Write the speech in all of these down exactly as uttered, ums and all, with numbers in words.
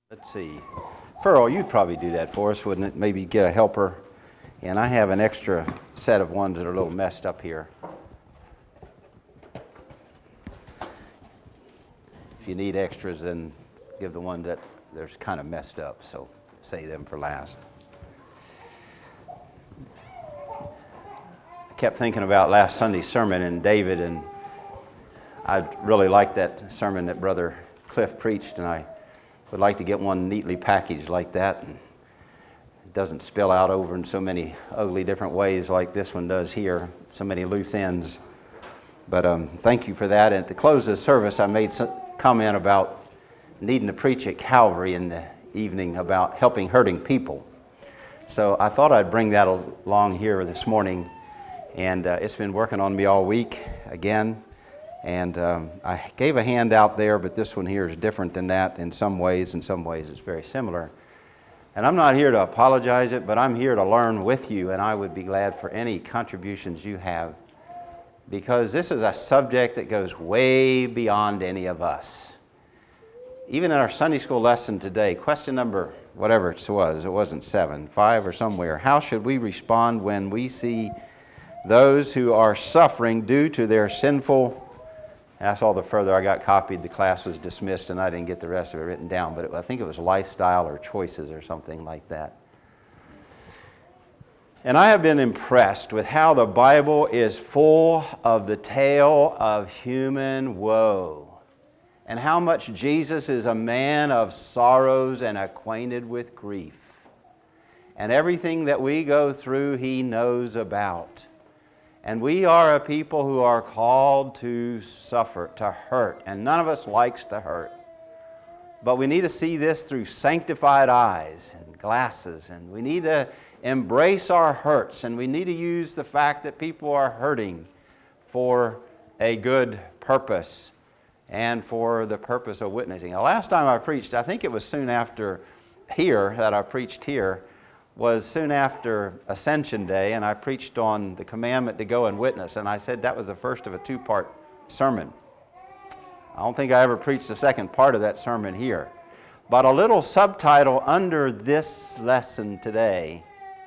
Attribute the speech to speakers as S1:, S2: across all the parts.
S1: Let's see. Furl, you'd probably do that for us, wouldn't it? Maybe get a helper. And I have an extra set of ones that are a little messed up here. If you need extras, then give the one that there's kind of messed up, so save them for last. I kept thinking about last Sunday's sermon and David, and I really liked that sermon that Brother Cliff preached, and I would like to get one neatly packaged like that, and it doesn't spill out over in so many ugly different ways like this one does here, so many loose ends. But um, thank you for that. And to close this service, I made some comment about needing to preach at Calvary in the evening about helping hurting people. So I thought I'd bring that along here this morning, and uh, it's been working on me all week again. And um, I gave a handout there, but this one here is different than that in some ways. In some ways, it's very similar. And I'm not here to apologize it, but I'm here to learn with you, and I would be glad for any contributions you have, because this is a subject that goes way beyond any of us. Even in our Sunday school lesson today, question number, whatever it was, it wasn't seven, five or somewhere, how should we respond when we see those who are suffering due to their sinful. That's all the further I got copied. The class was dismissed and I didn't get the rest of it written down, but it, I think it was lifestyle or choices or something like that. And I have been impressed with how the Bible is full of the tale of human woe, and how much Jesus is a man of sorrows and acquainted with grief. And everything that we go through, he knows about. And we are a people who are called to suffer, to hurt. And none of us likes to hurt. But we need to see this through sanctified eyes and glasses. And we need to embrace our hurts. And we need to use the fact that people are hurting for a good purpose and for the purpose of witnessing. The last time I preached, I think it was soon after here, that I preached here, was soon after Ascension Day, and I preached on the commandment to go and witness, and I said that was the first of a two-part sermon. I don't think I ever preached the second part of that sermon here. But a little subtitle under this lesson today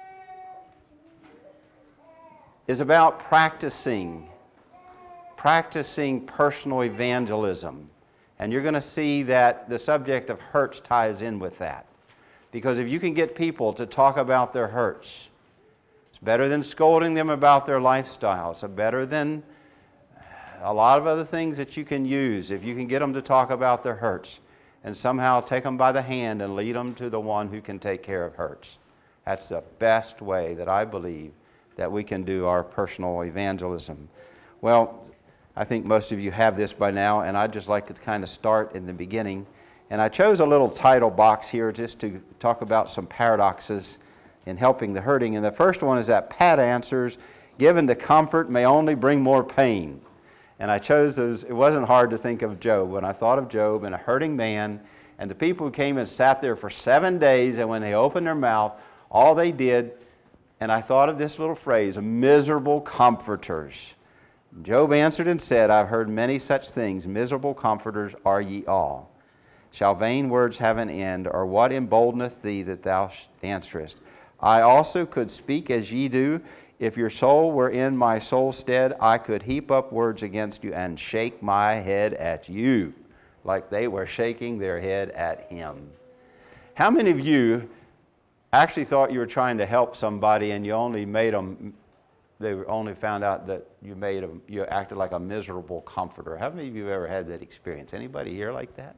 S1: is about practicing, practicing personal evangelism. And you're going to see that the subject of hurts ties in with that. Because if you can get people to talk about their hurts, it's better than scolding them about their lifestyle. It's better than a lot of other things that you can use. If you can get them to talk about their hurts and somehow take them by the hand and lead them to the one who can take care of hurts. That's the best way that I believe that we can do our personal evangelism. Well, I think most of you have this by now, and I'd just like to kind of start in the beginning. And I chose a little title box here just to talk about some paradoxes in helping the hurting. And the first one is that pat answers given to comfort may only bring more pain. And I chose those. It wasn't hard to think of Job. When I thought of Job and a hurting man and the people who came and sat there for seven days, and when they opened their mouth, all they did, and I thought of this little phrase, miserable comforters. Job answered and said, I've heard many such things. Miserable comforters are ye all. Shall vain words have an end, or what emboldeneth thee that thou answerest? I also could speak as ye do. If your soul were in my soul's stead, I could heap up words against you and shake my head at you, like they were shaking their head at him. How many of you actually thought you were trying to help somebody and you only made them, they only found out that you made them, you acted like a miserable comforter? How many of you have ever had that experience? Anybody here like that?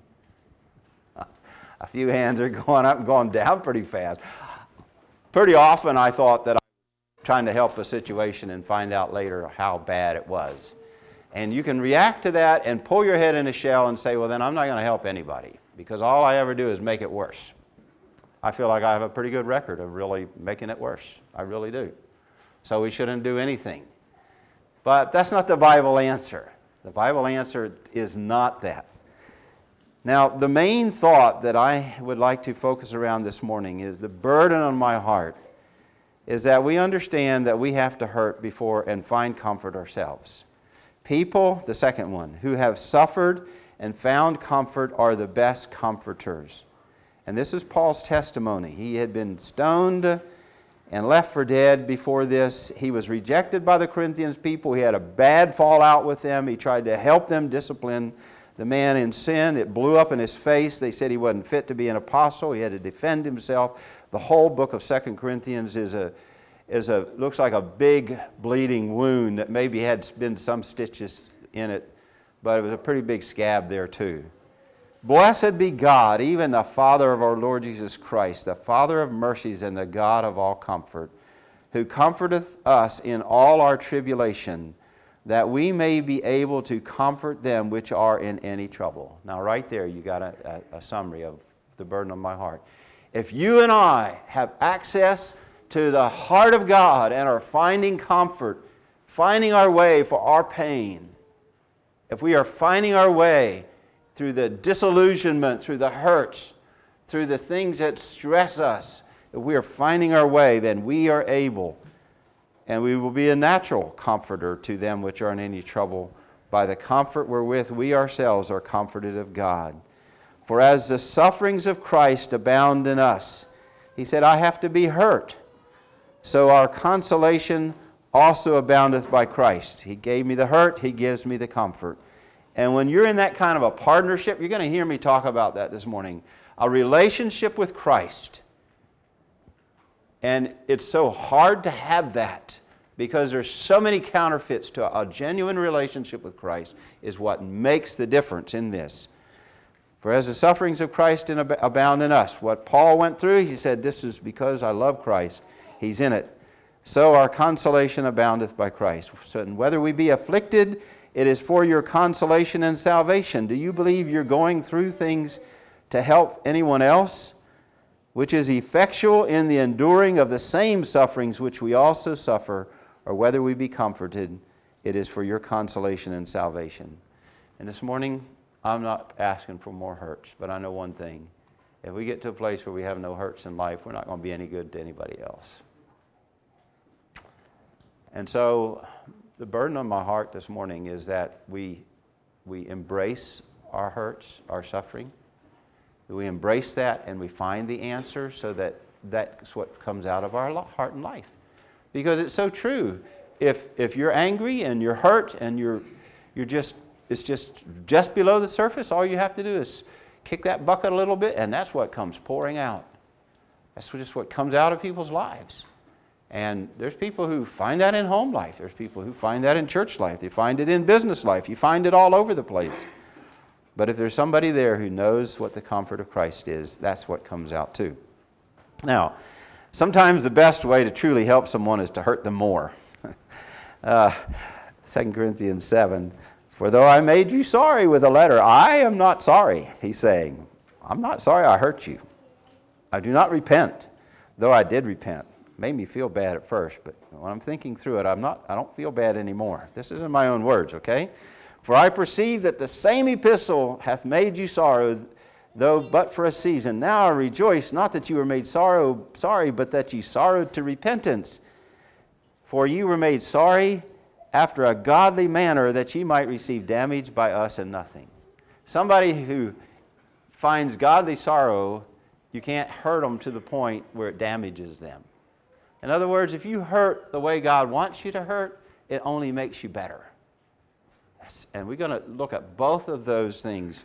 S1: A few hands are going up and going down pretty fast. Pretty often I thought that I was trying to help a situation and find out later how bad it was. And you can react to that and pull your head in a shell and say, well, then I'm not going to help anybody, because all I ever do is make it worse. I feel like I have a pretty good record of really making it worse. I really do. So we shouldn't do anything. But that's not the Bible answer. The Bible answer is not that. Now, the main thought that I would like to focus around this morning is the burden on my heart is that we understand that we have to hurt before and find comfort ourselves. People, the second one, who have suffered and found comfort are the best comforters. And this is Paul's testimony. He had been stoned and left for dead before this. He was rejected by the Corinthians people. He had a bad fallout with them. He tried to help them discipline the man in sin. It blew up in his face. They said he wasn't fit to be an apostle. He had to defend himself. The whole book of Second Corinthians is a, is a looks like a big bleeding wound that maybe had been some stitches in it, but it was a pretty big scab there too. Blessed be God, even the Father of our Lord Jesus Christ, the Father of mercies and the God of all comfort, who comforteth us in all our tribulation, that we may be able to comfort them which are in any trouble. Now right there you got a, a, a summary of the burden of my heart. If you and I have access to the heart of God and are finding comfort, finding our way for our pain, if we are finding our way through the disillusionment, through the hurts, through the things that stress us, if we are finding our way, then we are able, and we will be a natural comforter to them which are in any trouble, by the comfort wherewith we ourselves are comforted of God. For as the sufferings of Christ abound in us, he said, I have to be hurt, so our consolation also aboundeth by Christ. He gave me the hurt, he gives me the comfort. And when you're in that kind of a partnership, you're going to hear me talk about that this morning, a relationship with Christ. And it's so hard to have that because there's so many counterfeits to a genuine relationship with Christ is what makes the difference in this. For as the sufferings of Christ abound in us, what Paul went through, he said, this is because I love Christ. He's in it. So our consolation aboundeth by Christ. So whether we be afflicted, it is for your consolation and salvation. Do you believe you're going through things to help anyone else? Which is effectual in the enduring of the same sufferings which we also suffer, or whether we be comforted, it is for your consolation and salvation. And this morning, I'm not asking for more hurts, but I know one thing. If we get to a place where we have no hurts in life, we're not going to be any good to anybody else. And so the burden on my heart this morning is that we, we embrace our hurts, our suffering. We embrace that and we find the answer so that that's what comes out of our heart and life. Because it's so true. If, if you're angry and you're hurt and you're, you're just, it's just, just below the surface, all you have to do is kick that bucket a little bit and that's what comes pouring out. That's just what comes out of people's lives. And there's people who find that in home life. There's people who find that in church life. They find it in business life. You find it all over the place. But if there's somebody there who knows what the comfort of Christ is, that's what comes out too. Now, sometimes the best way to truly help someone is to hurt them more. uh, Second Corinthians seven, for though I made you sorry with a letter, I am not sorry, he's saying. I'm not sorry I hurt you. I do not repent, though I did repent. Made me feel bad at first, but when I'm thinking through it, I'm not, I don't feel bad anymore. This isn't my own words, okay? For I perceive that the same epistle hath made you sorrow, though but for a season. Now I rejoice, not that you were made sorrow, sorry, but that you sorrowed to repentance. For you were made sorry after a godly manner, that ye might receive damage by us and nothing. Somebody who finds godly sorrow, you can't hurt them to the point where it damages them. In other words, if you hurt the way God wants you to hurt, it only makes you better. And we're going to look at both of those things.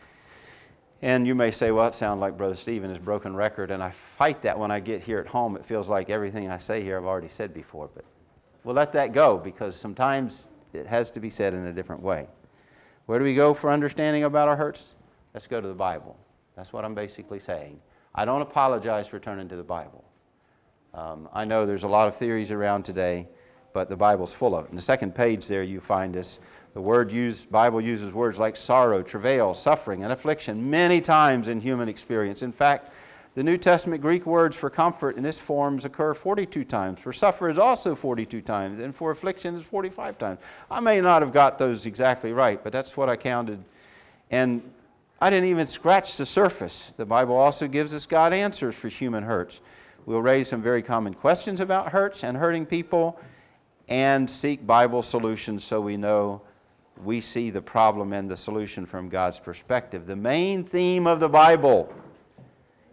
S1: And you may say, well, it sounds like Brother Stephen is broken record, and I fight that when I get here at home. It feels like everything I say here I've already said before. But we'll let that go, because sometimes it has to be said in a different way. Where do we go for understanding about our hurts? Let's go to the Bible. That's what I'm basically saying. I don't apologize for turning to the Bible. Um, I know there's a lot of theories around today, but the Bible's full of it. In the second page there you find this. The word used, Bible uses words like sorrow, travail, suffering, and affliction many times in human experience. In fact, the New Testament Greek words for comfort in this forms occur forty-two times. For suffer is also forty-two times, and for affliction is forty-five times. I may not have got those exactly right, but that's what I counted. And I didn't even scratch the surface. The Bible also gives us God answers for human hurts. We'll raise some very common questions about hurts and hurting people and seek Bible solutions so we know we see the problem and the solution from God's perspective. The main theme of the Bible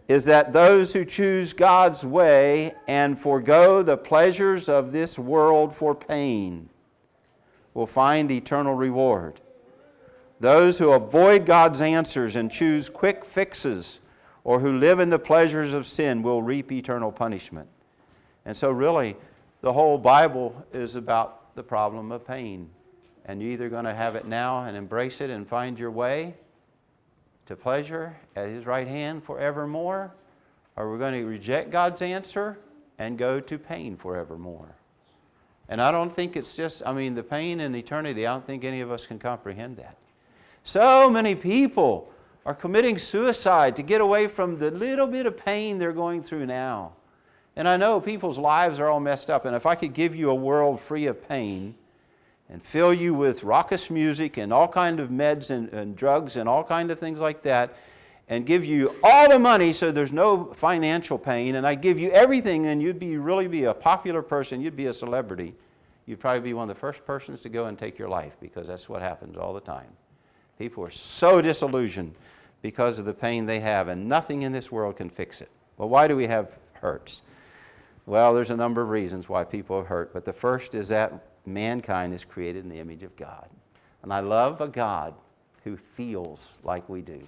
S1: is that those who choose God's way and forego the pleasures of this world for pain will find eternal reward. Those who avoid God's answers and choose quick fixes or who live in the pleasures of sin will reap eternal punishment. And so really, the whole Bible is about the problem of pain. And you're either going to have it now and embrace it and find your way to pleasure at His right hand forevermore, or we're going to reject God's answer and go to pain forevermore. And I don't think it's just, I mean, the pain in eternity, I don't think any of us can comprehend that. So many people are committing suicide to get away from the little bit of pain they're going through now. And I know people's lives are all messed up, and if I could give you a world free of pain and fill you with raucous music and all kind of meds and, and drugs and all kind of things like that, and give you all the money so there's no financial pain, and I give you everything, and you'd be really be a popular person, you'd be a celebrity, you'd probably be one of the first persons to go and take your life, because that's what happens all the time. People are so disillusioned because of the pain they have, and nothing in this world can fix it. Well, why do we have hurts? Well, there's a number of reasons why people are hurt, but the first is that mankind is created in the image of God. And I love a God who feels like we do.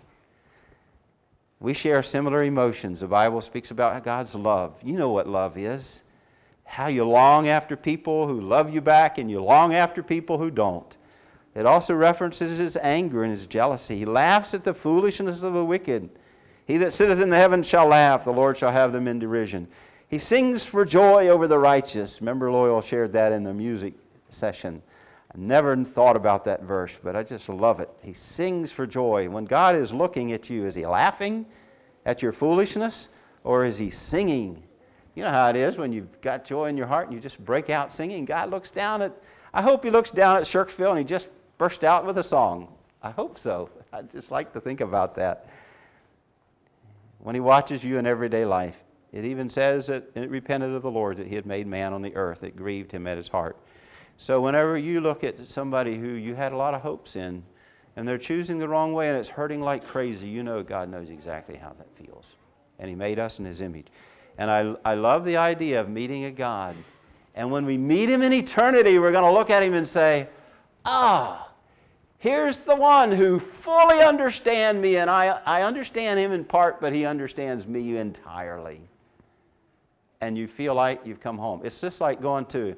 S1: We share similar emotions. The Bible speaks about God's love. You know what love is. How you long after people who love you back, and you long after people who don't. It also references His anger and His jealousy. He laughs at the foolishness of the wicked. He that sitteth in the heavens shall laugh, the Lord shall have them in derision. He sings for joy over the righteous. Remember, Loyal shared that in the music session. I never thought about that verse, but I just love it. He sings for joy. When God is looking at you, is He laughing at your foolishness, or is He singing? You know how it is when you've got joy in your heart and you just break out singing. God looks down at, I hope He looks down at Shirksville and He just burst out with a song. I hope so. I just like to think about that. When He watches you in everyday life, it even says that it repented of the Lord that He had made man on the earth. It grieved Him at His heart. So whenever you look at somebody who you had a lot of hopes in, and they're choosing the wrong way and it's hurting like crazy, you know God knows exactly how that feels. And He made us in His image. And I, I love the idea of meeting a God. And when we meet Him in eternity, we're going to look at Him and say, ah, here's the one who fully understands me, and I, I understand Him in part, but He understands me entirely. And you feel like you've come home. It's just like going to,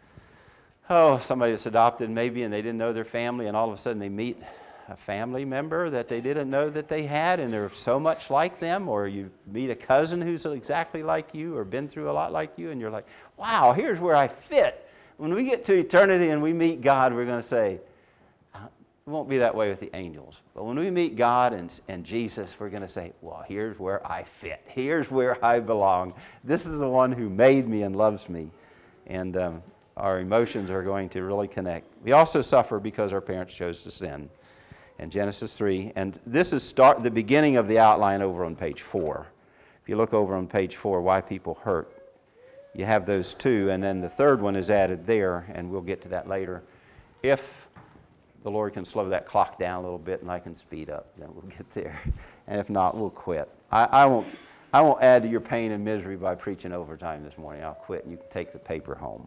S1: oh, somebody that's adopted maybe, and they didn't know their family, and all of a sudden they meet a family member that they didn't know that they had, and they're so much like them, or you meet a cousin who's exactly like you or been through a lot like you, and you're like, wow, here's where I fit. When we get to eternity and we meet God, we're going to say, it won't be that way with the angels. But when we meet God and, and Jesus, we're going to say, well, here's where I fit. Here's where I belong. This is the one who made me and loves me. And um, our emotions are going to really connect. We also suffer because our parents chose to sin. In Genesis three. And this is start the beginning of the outline over on page four. If you look over on page four, why people hurt, you have those two. And then the third one is added there, and we'll get to that later. If the Lord can slow that clock down a little bit and I can speed up, then we'll get there. And if not, we'll quit. I, I won't I won't add to your pain and misery by preaching overtime this morning. I'll quit and you can take the paper home.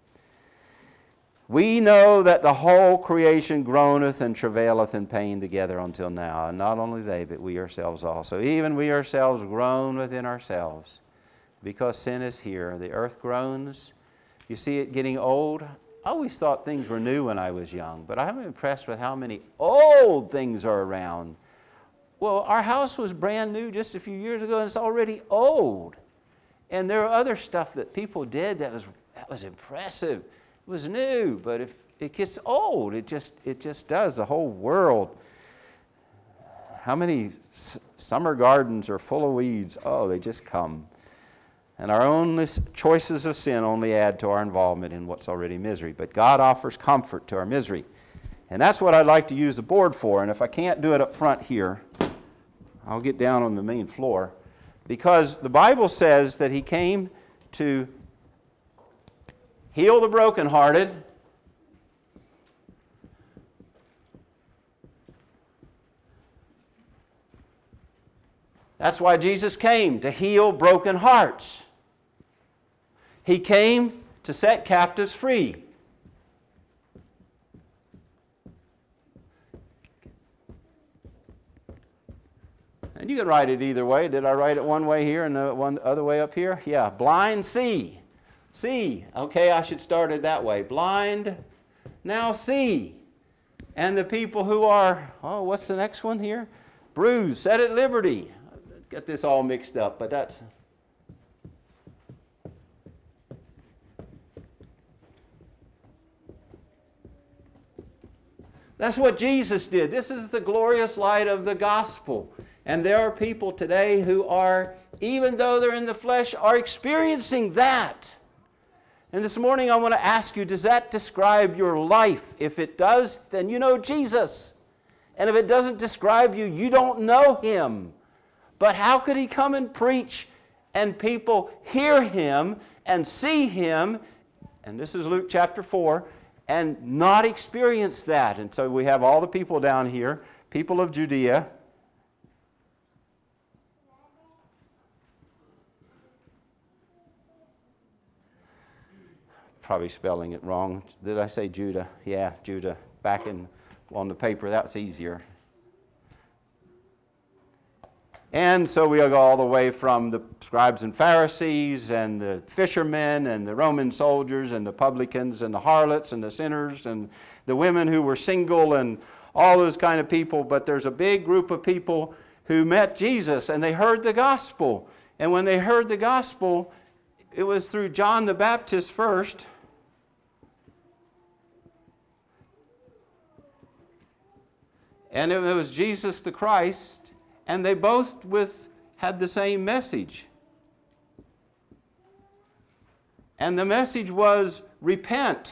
S1: We know that the whole creation groaneth and travaileth in pain together until now. And not only they, but we ourselves also. Even we ourselves groan within ourselves because sin is here. The earth groans. You see it getting old. I always thought things were new when I was young, but I'm impressed with how many old things are around. Well, our house was brand new just a few years ago, and it's already old. And there are other stuff that people did that was that was impressive. It was new, but if it gets old, it just it just does. The whole world. How many s- summer gardens are full of weeds? Oh, they just come. And our own choices of sin only add to our involvement in what's already misery. But God offers comfort to our misery. And that's what I'd like to use the board for. And if I can't do it up front here, I'll get down on the main floor. Because the Bible says that He came to heal the brokenhearted, That's why Jesus came, to heal broken hearts. He came to set captives free. And you can write it either way. Did I write it one way here and the one other way up here? Yeah, blind see. See. Okay, I should start it that way. Blind, now see. And the people who are, oh, what's the next one here? Bruised, set at liberty. Get this all mixed up, but that's... That's what Jesus did. This is the glorious light of the gospel. And there are people today who are, even though they're in the flesh, are experiencing that. And this morning I want to ask you, does that describe your life? If it does, then you know Jesus. And if it doesn't describe you, you don't know Him. But how could He come and preach and people hear Him and see Him, and this is Luke chapter four, and not experience that? And so we have all the people down here, people of Judea. Probably spelling it wrong. Did I say Judah? Yeah, Judah. Back in on the paper, that's easier. And so we go all the way from the scribes and Pharisees and the fishermen and the Roman soldiers and the publicans and the harlots and the sinners and the women who were single and all those kind of people. But there's a big group of people who met Jesus and they heard the gospel. And when they heard the gospel, it was through John the Baptist first. And it was Jesus the Christ, and they both with had the same message. And the message was, repent.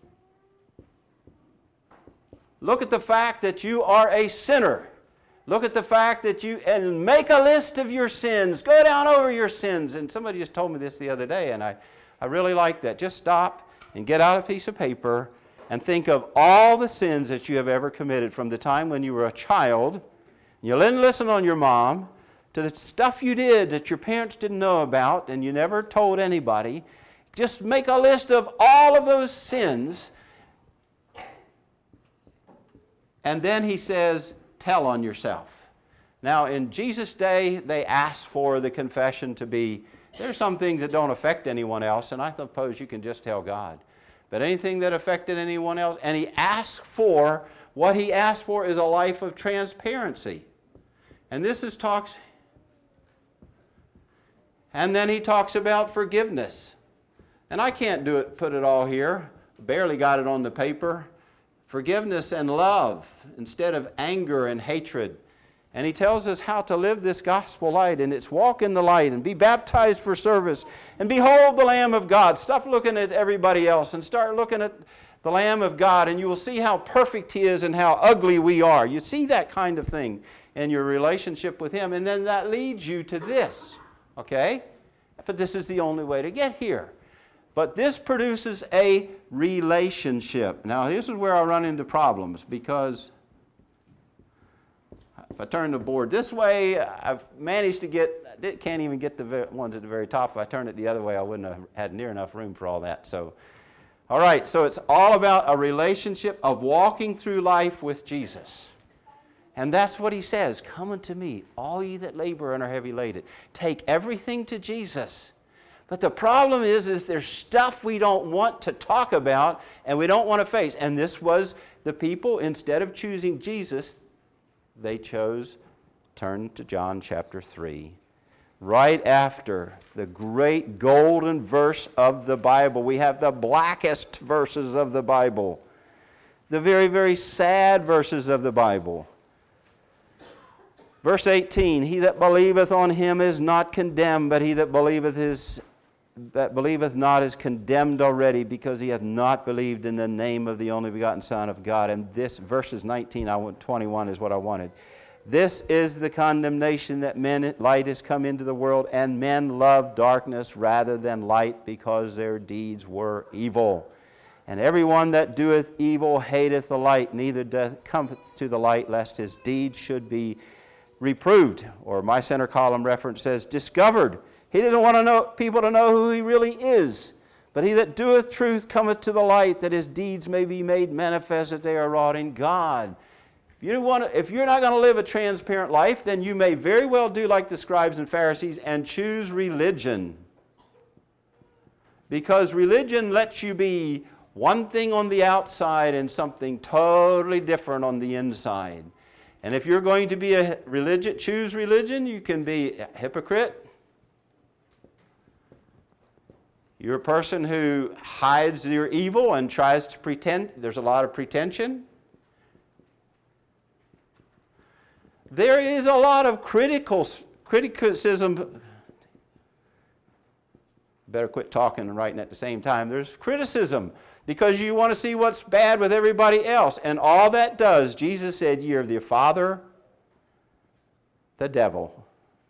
S1: Look at the fact that you are a sinner. Look at the fact that you, and make a list of your sins. Go down over your sins. And somebody just told me this the other day, and I, I really like that. Just stop and get out a piece of paper and think of all the sins that you have ever committed from the time when you were a child. You didn't listen on your mom, to the stuff you did that your parents didn't know about and you never told anybody. Just make a list of all of those sins. And then he says, tell on yourself. Now, in Jesus' day, they asked for the confession to be, there are some things that don't affect anyone else, and I suppose you can just tell God. But anything that affected anyone else, and he asked for, what he asked for is a life of transparency. And this is talks, and then he talks about forgiveness. And I can't do it, put it all here. Barely got it on the paper. Forgiveness and love instead of anger and hatred. And he tells us how to live this gospel light, and it's walk in the light and be baptized for service and behold the Lamb of God. Stop looking at everybody else and start looking at the Lamb of God, and you will see how perfect He is and how ugly we are. You see that kind of thing in your relationship with Him, and then that leads you to this, okay? But this is the only way to get here. But this produces a relationship. Now, this is where I run into problems, because if I turn the board this way, I've managed to get, I can't even get the ones at the very top. If I turn it the other way, I wouldn't have had near enough room for all that. So, all right, so it's all about a relationship of walking through life with Jesus. And that's what he says, come unto me, all ye that labor and are heavy laden. Take everything to Jesus. But the problem is, is there's stuff we don't want to talk about and we don't want to face. And this was the people, instead of choosing Jesus, they chose, turn to John chapter three. Right after the great golden verse of the Bible. We have the blackest verses of the Bible. The very, very sad verses of the Bible. Verse eighteen, he that believeth on him is not condemned, but he that believeth is that believeth not is condemned already, because he hath not believed in the name of the only begotten Son of God. And this, verses nineteen, I want twenty-one is what I wanted. This is the condemnation, that men light is come into the world, and men love darkness rather than light, because their deeds were evil. And everyone that doeth evil hateth the light, neither doth cometh to the light, lest his deeds should be reproved, or my center column reference says discovered. He doesn't want to know people to know who he really is. But he that doeth truth cometh to the light, that his deeds may be made manifest, that they are wrought in God. If, you want to, if you're not going to live a transparent life, then you may very well do like the scribes and Pharisees and choose religion. Because religion lets you be one thing on the outside and something totally different on the inside. And if you're going to be a religion, choose religion, you can be a hypocrite. You're a person who hides your evil and tries to pretend. There's a lot of pretension. There is a lot of critical criticism. Better quit talking and writing at the same time. There's criticism because you want to see what's bad with everybody else. And all that does, Jesus said, "Ye are of your father, the devil."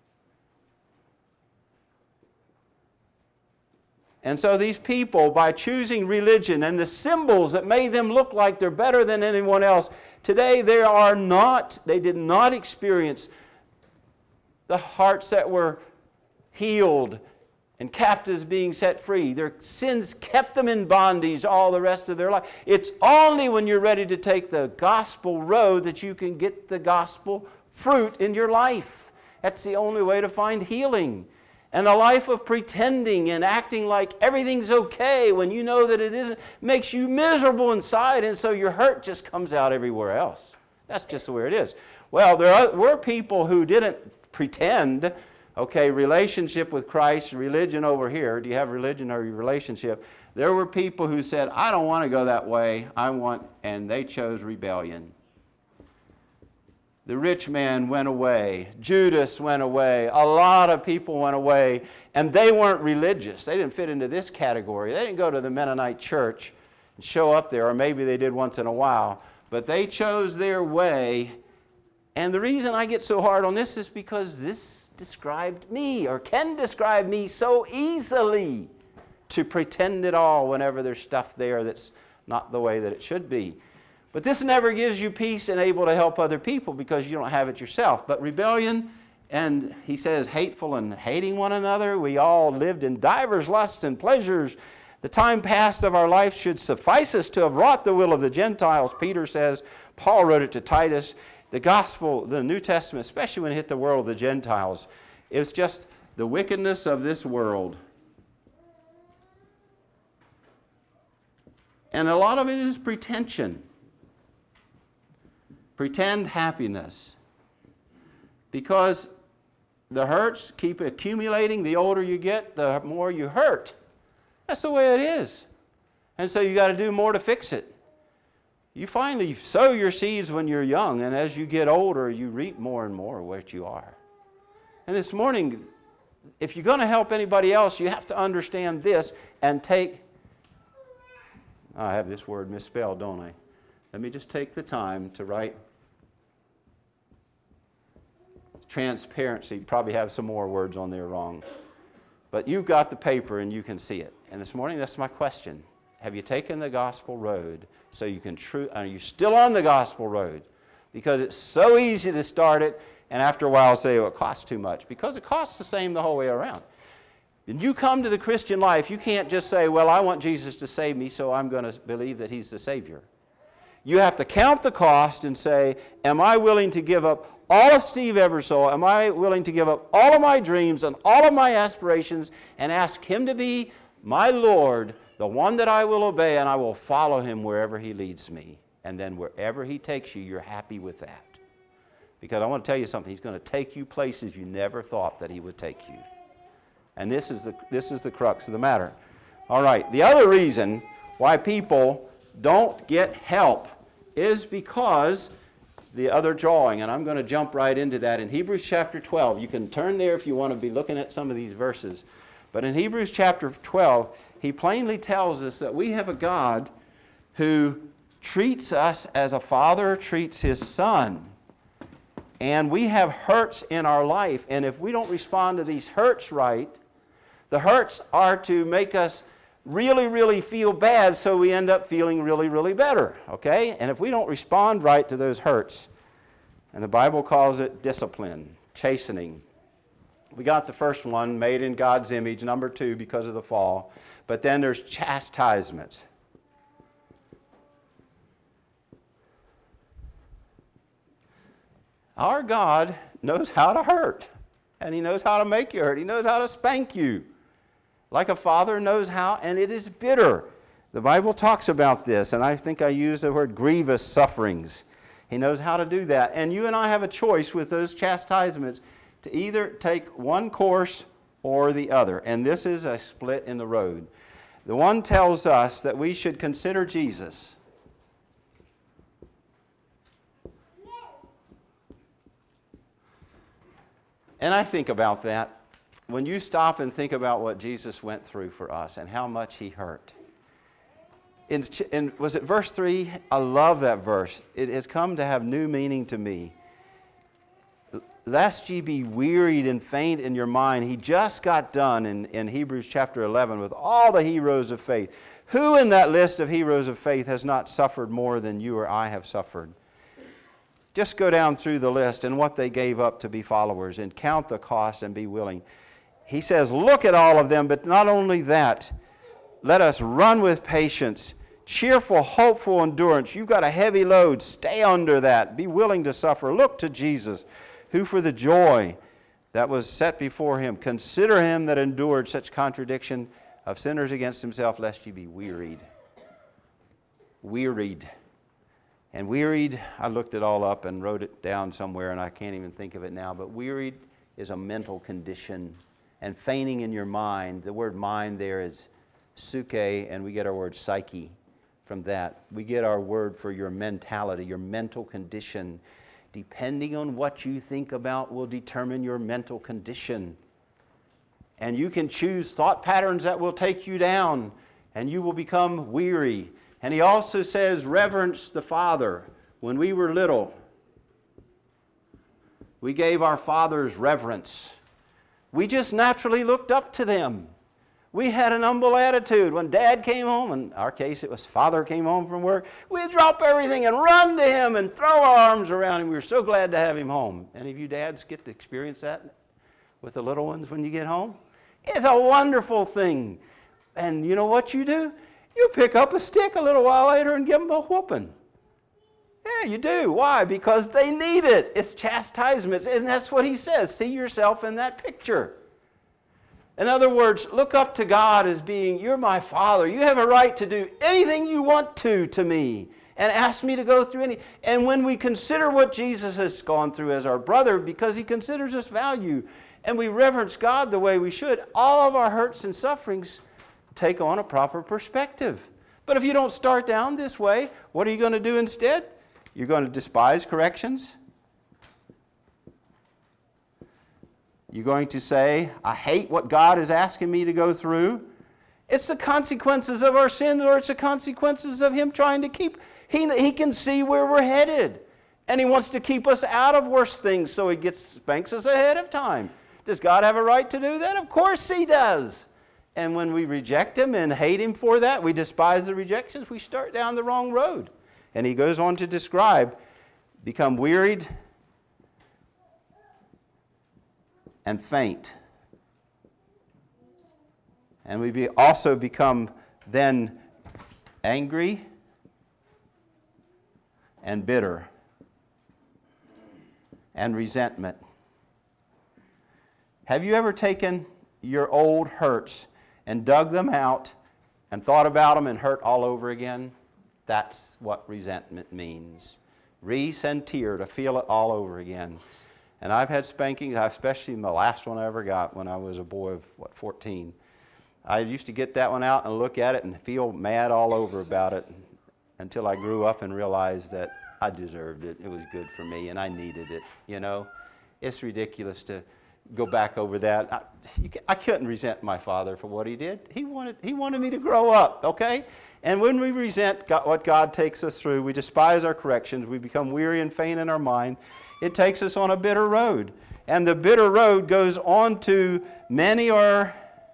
S1: And so these people, by choosing religion and the symbols that made them look like they're better than anyone else, today they are not, they did not experience the hearts that were healed and captives being set free. Their sins kept them in bondage all the rest of their life. It's only when you're ready to take the gospel road that you can get the gospel fruit in your life. That's the only way to find healing. And a life of pretending and acting like everything's okay when you know that it isn't makes you miserable inside, and so your hurt just comes out everywhere else. That's just the way it is. Well, there are, were people who didn't pretend, okay, relationship with Christ, religion over here. Do you have religion or your relationship? There were people who said, I don't want to go that way. I want, and they chose rebellion. The rich man went away. Judas went away. A lot of people went away. And they weren't religious. They didn't fit into this category. They didn't go to the Mennonite church and show up there, or maybe they did once in a while. But they chose their way. And the reason I get so hard on this is because this described me, or can describe me so easily, to pretend it all whenever there's stuff there that's not the way that it should be. But this never gives you peace and able to help other people because you don't have it yourself. But rebellion, and he says hateful and hating one another, we all lived in divers lusts and pleasures. The time past of our life should suffice us to have wrought the will of the Gentiles, Peter says. Paul wrote it to Titus. The gospel, the New Testament, especially when it hit the world of the Gentiles, it's just the wickedness of this world. And a lot of it is pretension. Pretend happiness. Because the hurts keep accumulating. The older you get, the more you hurt. That's the way it is. And so you got to do more to fix it. You finally sow your seeds when you're young, and as you get older, you reap more and more what you are. And this morning, if you're going to help anybody else, you have to understand this and take, I have this word misspelled, don't I? Let me just take the time to write transparency. You probably have some more words on there wrong. But you've got the paper and you can see it. And this morning, that's my question. Have you taken the gospel road so you can true? Are you still on the gospel road? Because it's so easy to start it and after a while say, oh, it costs too much. Because it costs the same the whole way around. When you come to the Christian life, you can't just say, well, I want Jesus to save me, so I'm going to believe that He's the Savior. You have to count the cost and say, am I willing to give up all of Steve Ebersole? Am I willing to give up all of my dreams and all of my aspirations and ask Him to be my Lord, the one that I will obey, and I will follow Him wherever He leads me. And then wherever He takes you, you're happy with that. Because I want to tell you something. He's going to take you places you never thought that He would take you. And this is the, this is the crux of the matter. All right, the other reason why people don't get help is because the other drawing, and I'm going to jump right into that in Hebrews chapter twelve. You can turn there if you want to be looking at some of these verses. But in Hebrews chapter twelve, he plainly tells us that we have a God who treats us as a father treats his son. And we have hurts in our life, and if we don't respond to these hurts right, the hurts are to make us really, really feel bad, so we end up feeling really, really better, okay? And if we don't respond right to those hurts, And the Bible calls it discipline, chastening. We got the first one, made in God's image, number two, because of the fall. But then there's chastisement. Our God knows how to hurt, and He knows how to make you hurt. He knows how to spank you, like a father knows how, and it is bitter. The Bible talks about this, and I think I used the word grievous sufferings. He knows how to do that. And you and I have a choice with those chastisements to either take one course or the other. And this is a split in the road. The one tells us that we should consider Jesus. And I think about that. When you stop and think about what Jesus went through for us and how much He hurt. In, in, was it verse three? I love that verse. It has come to have new meaning to me. Lest ye be wearied and faint in your mind. He just got done in, in Hebrews chapter eleven with all the heroes of faith. Who in that list of heroes of faith has not suffered more than you or I have suffered? Just go down through the list and what they gave up to be followers and count the cost and be willing. He says, look at all of them, but not only that, let us run with patience, cheerful, hopeful endurance. You've got a heavy load. Stay under that. Be willing to suffer. Look to Jesus, who for the joy that was set before Him, consider Him that endured such contradiction of sinners against Himself, lest ye be wearied. Wearied. And wearied, I looked it all up and wrote it down somewhere, and I can't even think of it now, but wearied is a mental condition. And fainting in your mind, the word mind there is psyche, and we get our word psyche from that. We get our word for your mentality, your mental condition. Depending on what you think about will determine your mental condition. And you can choose thought patterns that will take you down, and you will become weary. And he also says, reverence the Father. When we were little, we gave our fathers reverence. We just naturally looked up to them. We had an humble attitude. When Dad came home, in our case it was Father came home from work, we'd drop everything and run to him and throw our arms around him. We were so glad to have him home. Any of you dads get to experience that with the little ones when you get home? It's a wonderful thing. And you know what you do? You pick up a stick a little while later and give them a whooping. Yeah, you do. Why? Because they need it. It's chastisement. And that's what he says. See yourself in that picture. In other words, look up to God as being, you're my Father. You have a right to do anything you want to to me and ask me to go through any. And when we consider what Jesus has gone through as our brother, because he considers us value, and we reverence God the way we should, all of our hurts and sufferings take on a proper perspective. But if you don't start down this way, what are you going to do instead? You're going to despise corrections. You're going to say, I hate what God is asking me to go through. It's the consequences of our sin, or it's the consequences of Him trying to keep. He, he can see where we're headed. And He wants to keep us out of worse things, so He gets spanks us ahead of time. Does God have a right to do that? Of course He does. And when we reject Him and hate Him for that, we despise the rejections, we start down the wrong road. And he goes on to describe, become wearied and faint. And we be also become then angry and bitter and resentment. Have you ever taken your old hurts and dug them out and thought about them and hurt all over again? That's what resentment means. Resentir, to feel it all over again. And I've had spankings, especially the last one I ever got when I was a boy of, what, fourteen. I used to get that one out and look at it and feel mad all over about it until I grew up and realized that I deserved it. It was good for me and I needed it, you know. It's ridiculous to go back over that. I, you, I couldn't resent my father for what he did. He wanted, he wanted me to grow up, okay? And when we resent God, what God takes us through, we despise our corrections, we become weary and faint in our mind, it takes us on a bitter road. And the bitter road goes on to many are,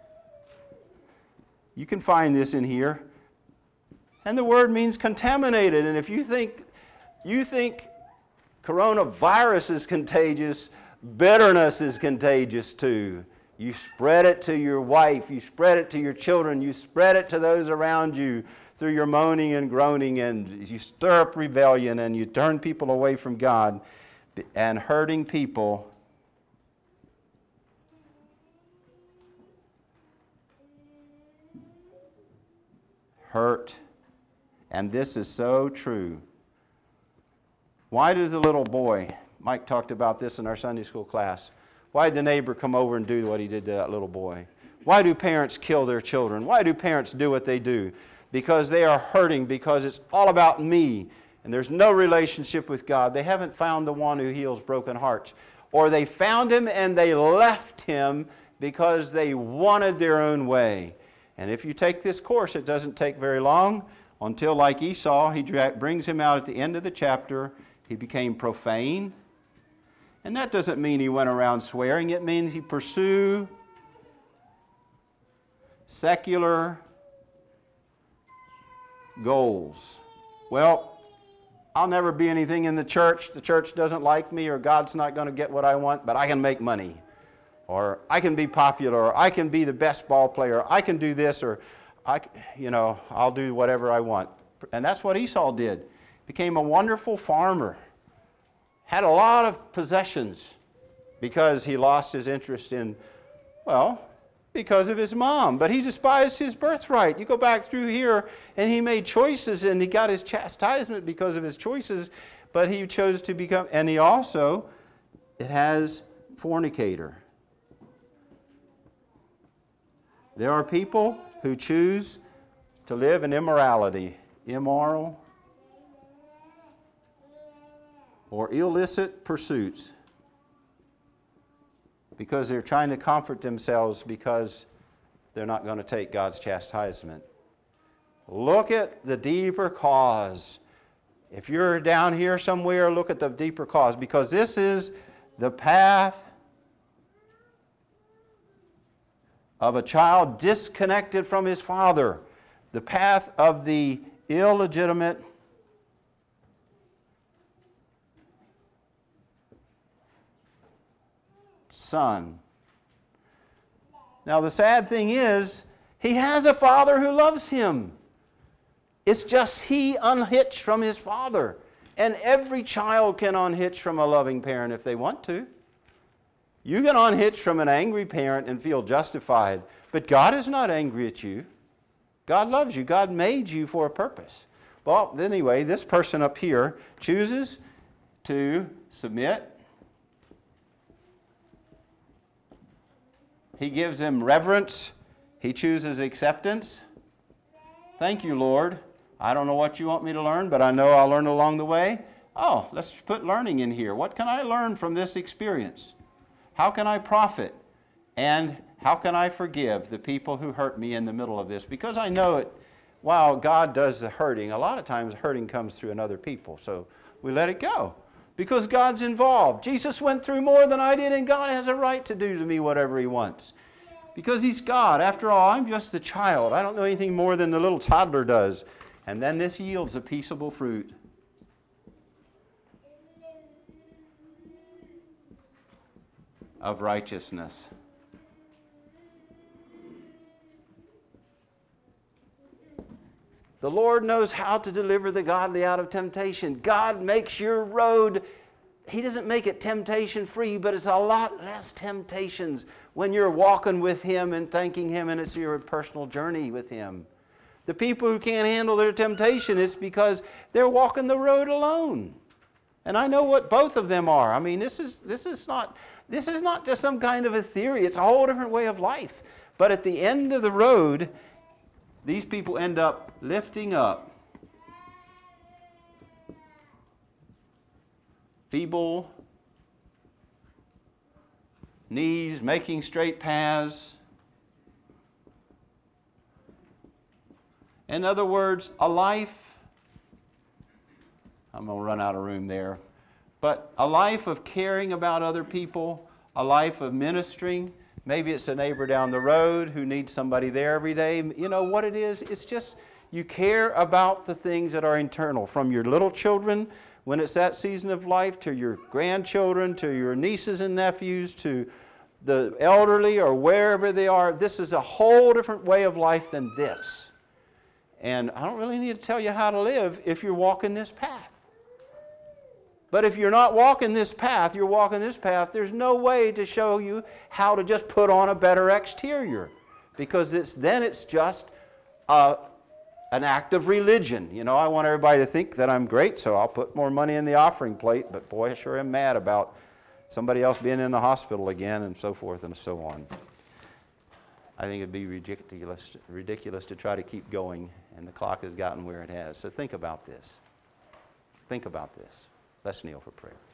S1: you can find this in here, and the word means contaminated. And if you think, you think Coronavirus is contagious. Bitterness is contagious too. You spread it to your wife. You spread it to your children. You spread it to those around you through your moaning and groaning, and you stir up rebellion and you turn people away from God. And hurting people hurt. And this is so true. Why does the little boy, Mike talked about this in our Sunday school class, why did the neighbor come over and do what he did to that little boy? Why do parents kill their children? Why do parents do what they do? Because they are hurting, because it's all about me, and there's no relationship with God. They haven't found the one who heals broken hearts. Or they found him and they left him because they wanted their own way. And if you take this course, it doesn't take very long until, like Esau, he brings him out at the end of the chapter. He became profane. And that doesn't mean he went around swearing. It means he pursued secular goals. Well, I'll never be anything in the church. The church doesn't like me, or God's not going to get what I want, but I can make money. Or I can be popular, or I can be the best ball player. I can do this, or I, you know, I'll do whatever I want. And that's what Esau did. Became a wonderful farmer. Had a lot of possessions because he lost his interest in, well, because of his mom. But he despised his birthright. You go back through here, and he made choices, and he got his chastisement because of his choices, but he chose to become, and he also, it has fornicator. There are people who choose to live in immorality, immoral, or illicit pursuits, because they're trying to comfort themselves because they're not going to take God's chastisement. Look at the deeper cause. If you're down here somewhere, look at the deeper cause, because this is the path of a child disconnected from his father, the path of the illegitimate son. Now, the sad thing is, he has a father who loves him. It's just he unhitched from his father. And every child can unhitch from a loving parent if they want to. You can unhitch from an angry parent and feel justified, but God is not angry at you. God loves you. God made you for a purpose. Well, anyway, this person up here chooses to submit. He gives him reverence. He chooses acceptance. Thank you, Lord. I don't know what you want me to learn, but I know I'll learn along the way. Oh, let's put learning in here. What can I learn from this experience? How can I profit? And how can I forgive the people who hurt me in the middle of this? Because I know it, while God does the hurting, a lot of times hurting comes through another people. So we let it go. Because God's involved. Jesus went through more than I did, and God has a right to do to me whatever He wants. Because He's God. After all, I'm just the child. I don't know anything more than the little toddler does. And then this yields a peaceable fruit. Of righteousness. The Lord knows how to deliver the godly out of temptation. God makes your road, He doesn't make it temptation free, but it's a lot less temptations when you're walking with Him and thanking Him, and it's your personal journey with Him. The people who can't handle their temptation, it's because they're walking the road alone. And I know what both of them are. I mean, this is this is not this is not just some kind of a theory. It's a whole different way of life. But at the end of the road, these people end up lifting up feeble knees, making straight paths. In other words, a life, I'm going to run out of room there, but a life of caring about other people, a life of ministering. Maybe it's a neighbor down the road who needs somebody there every day. You know what it is? It's just you care about the things that are internal. From your little children, when it's that season of life, to your grandchildren, to your nieces and nephews, to the elderly or wherever they are. This is a whole different way of life than this. And I don't really need to tell you how to live if you're walking this path. But if you're not walking this path, you're walking this path, there's no way to show you how to just put on a better exterior. Because it's, then it's just a, an act of religion. You know, I want everybody to think that I'm great, so I'll put more money in the offering plate, but boy, I sure am mad about somebody else being in the hospital again, and so forth and so on. I think it'd be ridiculous, ridiculous to try to keep going, and the clock has gotten where it has. So think about this. Think about this. Let's kneel for prayer.